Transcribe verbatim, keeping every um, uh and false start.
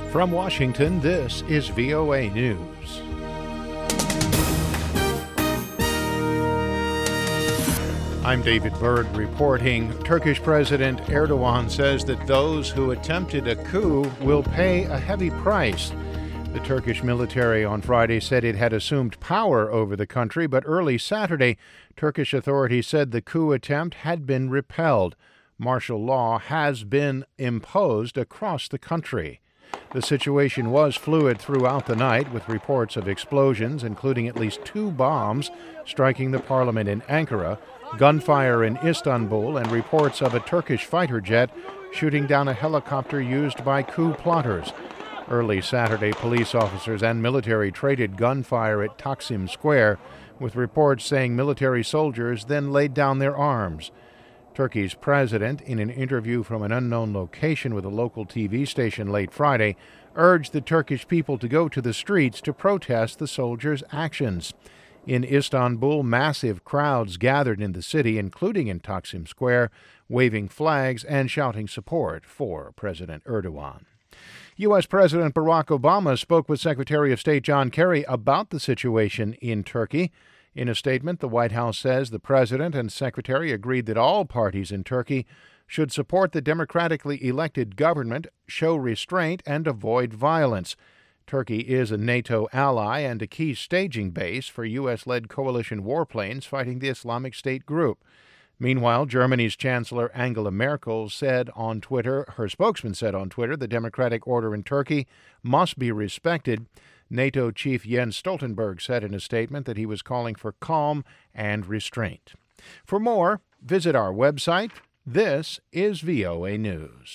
From Washington, this is V O A News. I'm David Byrd reporting. Turkish President Erdogan says that those who attempted a coup will pay a heavy price. The Turkish military on Friday said it had assumed power over the country, but early Saturday, Turkish authorities said the coup attempt had been repelled. Martial law has been imposed across the country. The situation was fluid throughout the night, with reports of explosions, including at least two bombs striking the parliament in Ankara, gunfire in Istanbul, and reports of a Turkish fighter jet shooting down a helicopter used by coup plotters. Early Saturday, police officers and military traded gunfire at Taksim Square, with reports saying military soldiers then laid down their arms. Turkey's president, in an interview from an unknown location with a local T V station late Friday, urged the Turkish people to go to the streets to protest the soldiers' actions. In Istanbul, massive crowds gathered in the city, including in Taksim Square, waving flags and shouting support for President Erdogan. U S. President Barack Obama spoke with Secretary of State John Kerry about the situation in Turkey. In a statement, the White House says the president and secretary agreed that all parties in Turkey should support the democratically elected government, show restraint, and avoid violence. Turkey is a NATO ally and a key staging base for U S-led coalition warplanes fighting the Islamic State group. Meanwhile, Germany's Chancellor Angela Merkel said on Twitter, her spokesman said on Twitter, the democratic order in Turkey must be respected. NATO chief Jens Stoltenberg said in a statement that he was calling for calm and restraint. For more, visit our website. This is V O A News.